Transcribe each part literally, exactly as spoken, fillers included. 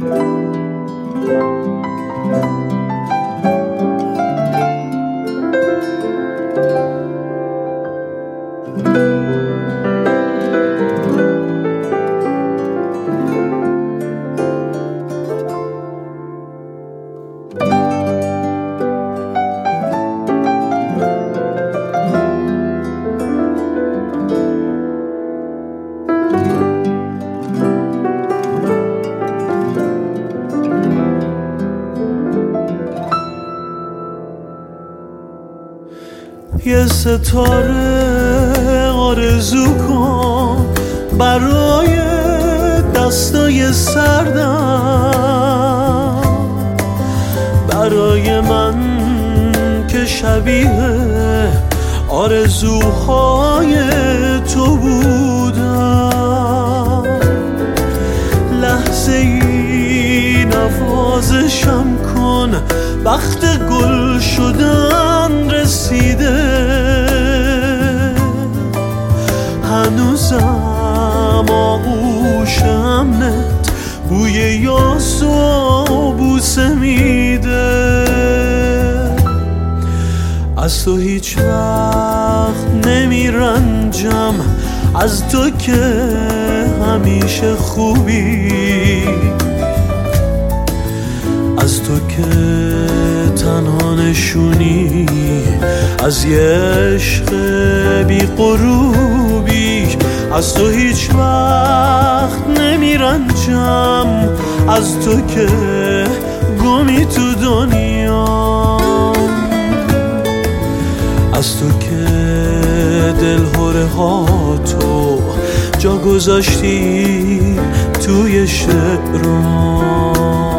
یه ستاره آرزو کن برای دستای سردم، برای من که شبیه آرزوهای تو بودم. لحظه ای نوازشم کن، وقت گل شدن رسیده. هنوزم آغوشم نت بوی یاس و بوسه میده. از تو هیچ وقت نمیرنجم، از تو که همیشه خوبی، از تو که تنها نشونی از یه عشق بی غروبی. از تو هیچ وقت نمیرنجم، از تو که گمی تو دنیا، از تو که دلهره ها تو جا گذاشتی توی شعرام.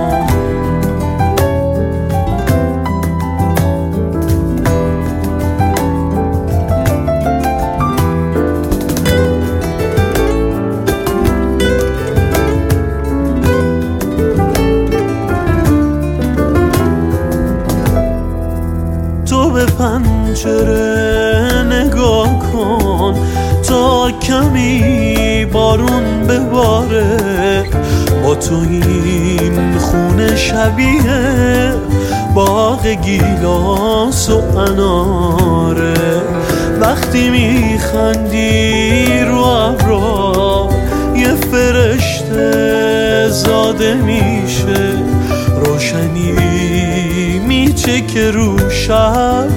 به پنجره نگاه کن تا کمی بارون بباره. با تو این خونه شبیه باغ گیلاس و اناره. وقتی میخندی رو ابرا یه فرشته زاده میشه. روشنی میچه که رو شب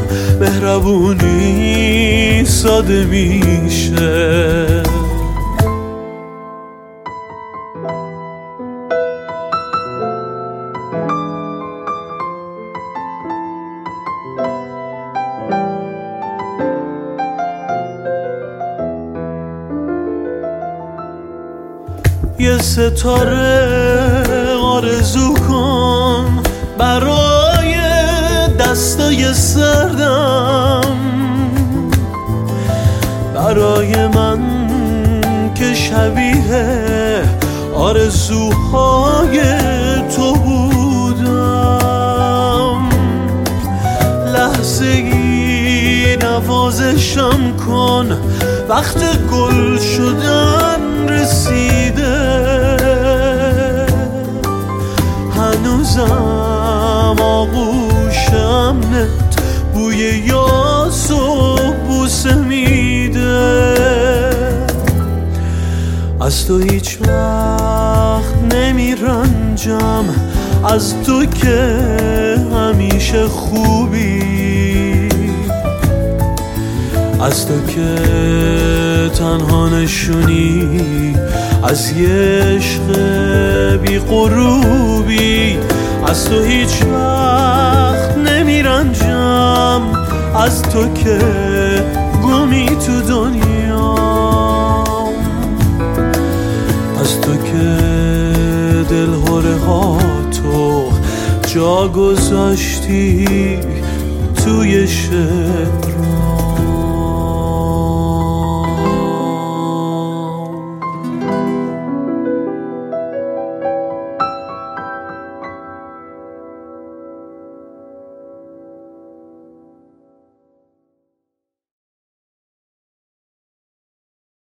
مهربونی ساده میشه. یه ستاره آرزو کن برای دستای سردم، برای من که شبیه آرزوهای تو بودم. لحظه ای نوازشم کن، وقت گل شدن رسیده. هنوزم آغوشم نت بوی یاس و بوسه میده. از تو هیچ وقت نمیرنجم، از تو که همیشه خوبی، از تو که تنها نشونی از یه عشق بی غروبی. از تو هیچ وقت نمیرنجم، از تو که گمی تو دنیا، از تو که دلهره ها تو جا گذاشتی توی شعرام.